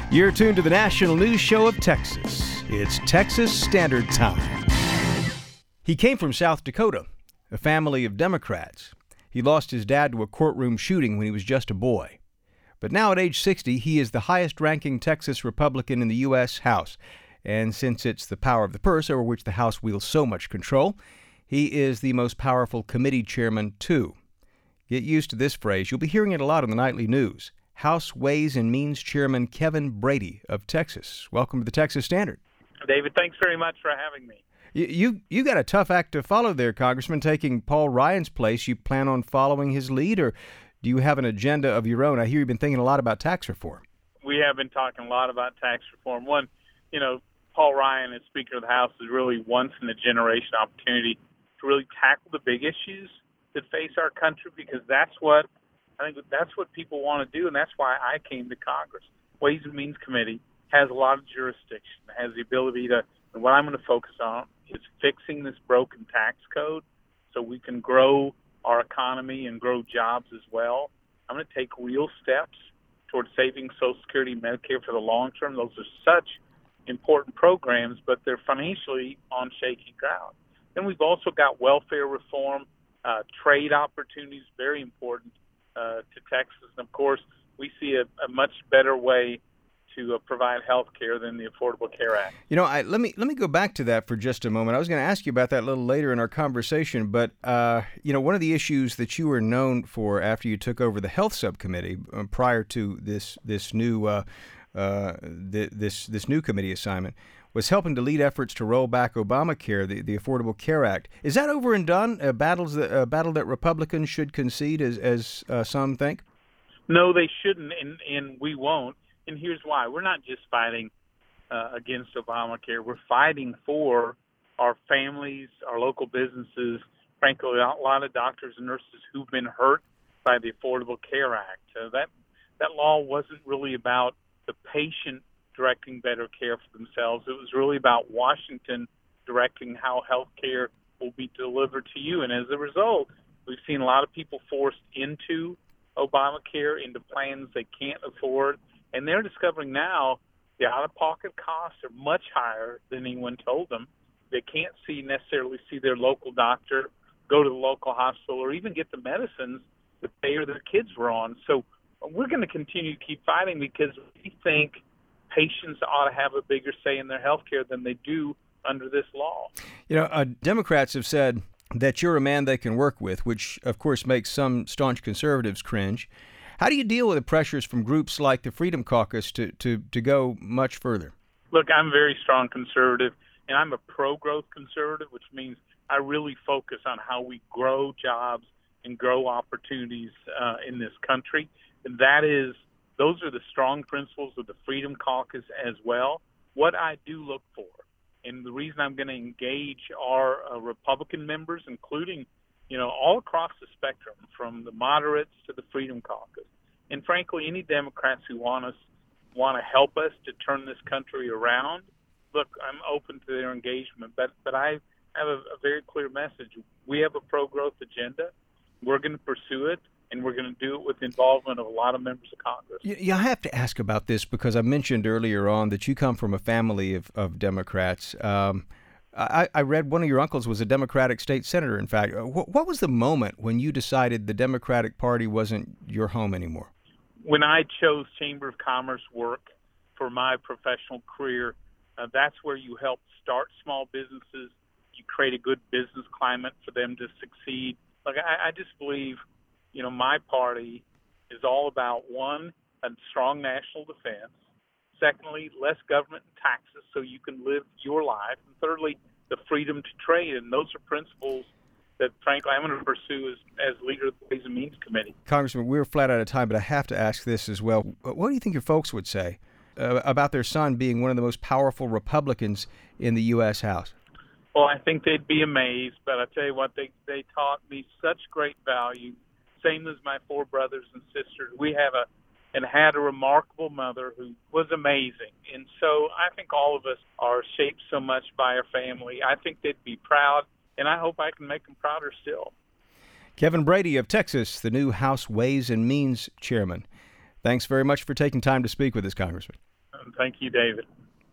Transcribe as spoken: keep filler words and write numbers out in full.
You're tuned to the national news show of Texas. It's Texas Standard Time. He came from South Dakota, a family of Democrats. He lost his dad to a courtroom shooting when he was just a boy. But now at age sixty, he is the highest-ranking Texas Republican in the U S House. And since it's the power of the purse over which the House wields so much control, he is the most powerful committee chairman, too. Get used to this phrase. You'll be hearing it a lot in the nightly news. House Ways and Means Chairman Kevin Brady of Texas. Welcome to the Texas Standard. David, thanks very much for having me. You, you you got a tough act to follow there, Congressman, taking Paul Ryan's place. You plan on following his lead, or do you have an agenda of your own? I hear you've been thinking a lot about tax reform. We have been talking a lot about tax reform. One, you know, Paul Ryan as Speaker of the House is really once-in-a-generation opportunity to really tackle the big issues that face our country, because that's what I think that's what people want to do, and that's why I came to Congress. Ways and Means Committee has a lot of jurisdiction, has the ability to, and what I'm going to focus on is fixing this broken tax code so we can grow our economy and grow jobs as well. I'm going to take real steps towards saving Social Security and Medicare for the long term. Those are such important programs, but they're financially on shaky ground. Then we've also got welfare reform, uh, trade opportunities, very important Uh, to Texas. And of course, we see a, a much better way to uh, provide health care than the Affordable Care Act. You know, I, let me let me go back to that for just a moment. I was going to ask you about that a little later in our conversation, but uh, you know, one of the issues that you were known for after you took over the Health Subcommittee uh, prior to this this new uh, uh, th- this this new committee assignment was helping to lead efforts to roll back Obamacare, the, the Affordable Care Act. Is that over and done? A battles that a battle that Republicans should concede, as as uh, some think? No, they shouldn't, and, and we won't. And here's why: we're not just fighting uh, against Obamacare; we're fighting for our families, our local businesses, frankly, a lot of doctors and nurses who've been hurt by the Affordable Care Act. Uh, that that law wasn't really about the patient directing better care for themselves. It was really about Washington directing how health care will be delivered to you. And as a result, we've seen a lot of people forced into Obamacare, into plans they can't afford. And they're discovering now the out-of-pocket costs are much higher than anyone told them. They can't see necessarily see their local doctor, go to the local hospital, or even get the medicines that they or their kids were on. So we're going to continue to keep fighting, because we think patients ought to have a bigger say in their health care than they do under this law. You know, uh, Democrats have said that you're a man they can work with, which, of course, makes some staunch conservatives cringe. How do you deal with the pressures from groups like the Freedom Caucus to, to, to go much further? Look, I'm a very strong conservative, and I'm a pro-growth conservative, which means I really focus on how we grow jobs and grow opportunities uh, in this country. And that is Those are the strong principles of the Freedom Caucus as well. What I do look for, and the reason I'm going to engage our uh, Republican members, including, you know, all across the spectrum, from the moderates to the Freedom Caucus, and frankly, any Democrats who want us want to help us to turn this country around. Look, I'm open to their engagement, but but I have a, a very clear message. We have a pro-growth agenda. We're going to pursue it, and we're going to do it with the involvement of a lot of members of Congress. Yeah, I have to ask about this because I mentioned earlier on that you come from a family of, of Democrats. Um, I, I read one of your uncles was a Democratic state senator, in fact. What, what was the moment when you decided the Democratic Party wasn't your home anymore? When I chose Chamber of Commerce work for my professional career, uh, that's where you help start small businesses. You create a good business climate for them to succeed. Like I, I just believe, you know, my party is all about, one, a strong national defense. Secondly, less government and taxes so you can live your life. And thirdly, the freedom to trade. And those are principles that, frankly, I'm going to pursue as, as leader of the Ways and Means Committee. Congressman, we're flat out of time, but I have to ask this as well. What do you think your folks would say uh, about their son being one of the most powerful Republicans in the U S House? Well, I think they'd be amazed, but I tell you what, they, they taught me such great value. Same as my four brothers and sisters. We have a and had a remarkable mother who was amazing. And so I think all of us are shaped so much by our family. I think they'd be proud, and I hope I can make them prouder still. Kevin Brady of Texas, the new House Ways and Means Chairman. Thanks very much for taking time to speak with us, Congressman. Thank you, David.